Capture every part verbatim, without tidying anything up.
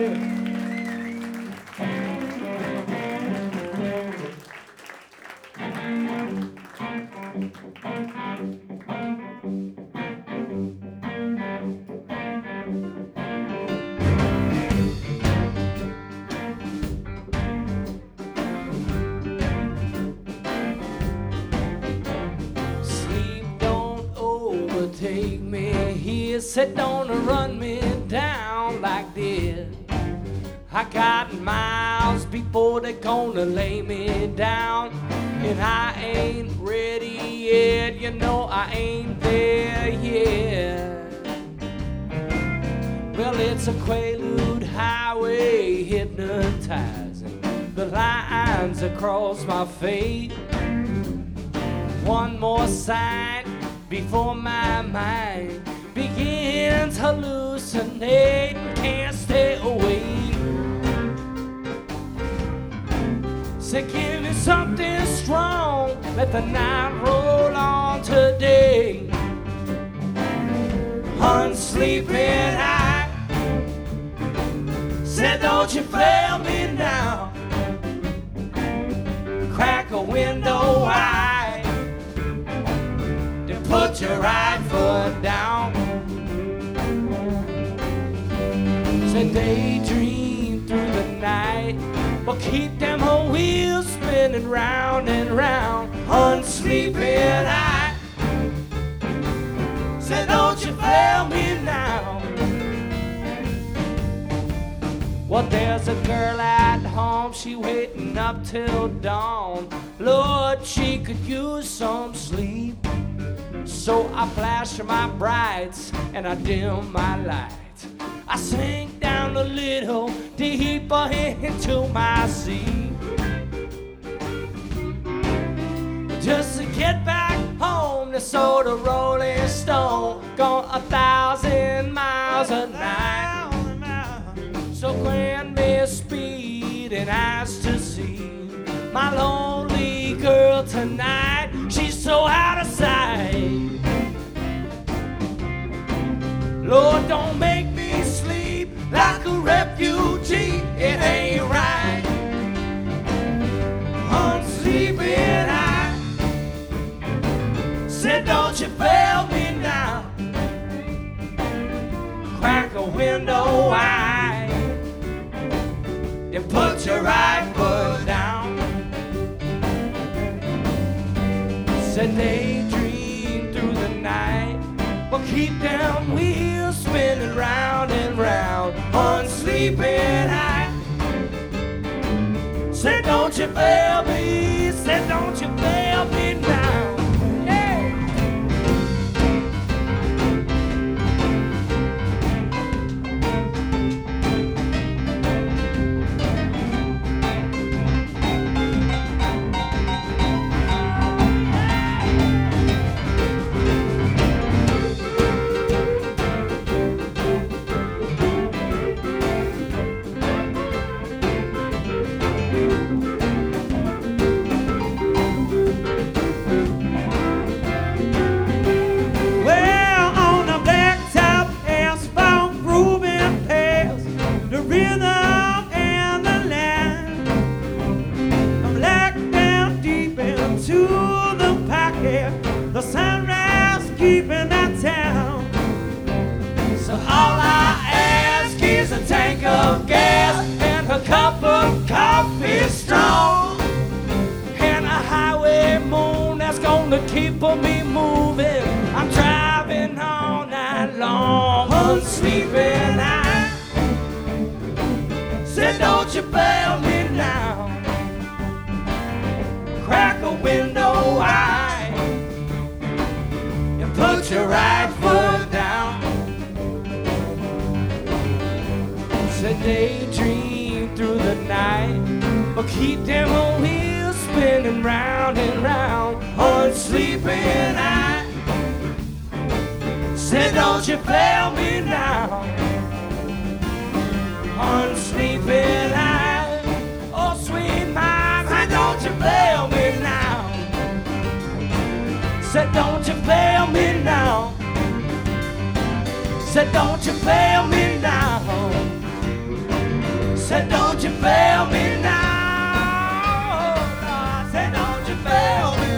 Take me here, said don't run me down like this. I got miles before they gonna lay me down, and I ain't ready yet, you know I ain't there yet. Well, it's a Quaalude highway hypnotizing the lines across my face. One more sign before my mind begins hallucinating, can't stay away. So give me something strong, let the night roll on today. Unsleeping eye said don't you fail me now. Crack a window wide, put your right foot down. Say daydream through the night, but keep them whole wheels spinning round and round. Unsleeping eye say don't you fail me now. Well, there's a girl at home, she waiting up till dawn. Lord, she could use some sleep. So I flash my brights and I dim my lights. I sink down a little deeper into my seat, just to get back home. This sort of Rolling Stone gone a thousand miles a night. So grant me speed and eyes to see my lonely girl tonight. She's so out of sight. Lord, don't make me sleep like a refugee. It ain't right. Unsleeping eye said don't you fail me now. Crack a window wide and put your right foot down. Said daydream through the night, but keep them wheels spinning round and round. Unsleeping eye said don't you fail me, said don't you fail me now. The sunrise keeping that town. So all I ask is a tank of gas and a cup of coffee strong, and a highway moon that's gonna keep me moving. I'm driving all night long. Unsleeping eye said don't you fail me now. Crack a window wide, put your right foot down. Said daydream through the night, but keep them on wheels spinning round and round. Unsleeping eye said don't you fail me now. Unsleeping eye, oh sweet mama, said don't you fail me now. Said don't you fail me now. Said don't you fail me now. Said, don't you fail me now. Lord, said, don't you fail me.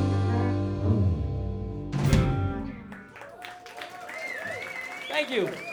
Thank you.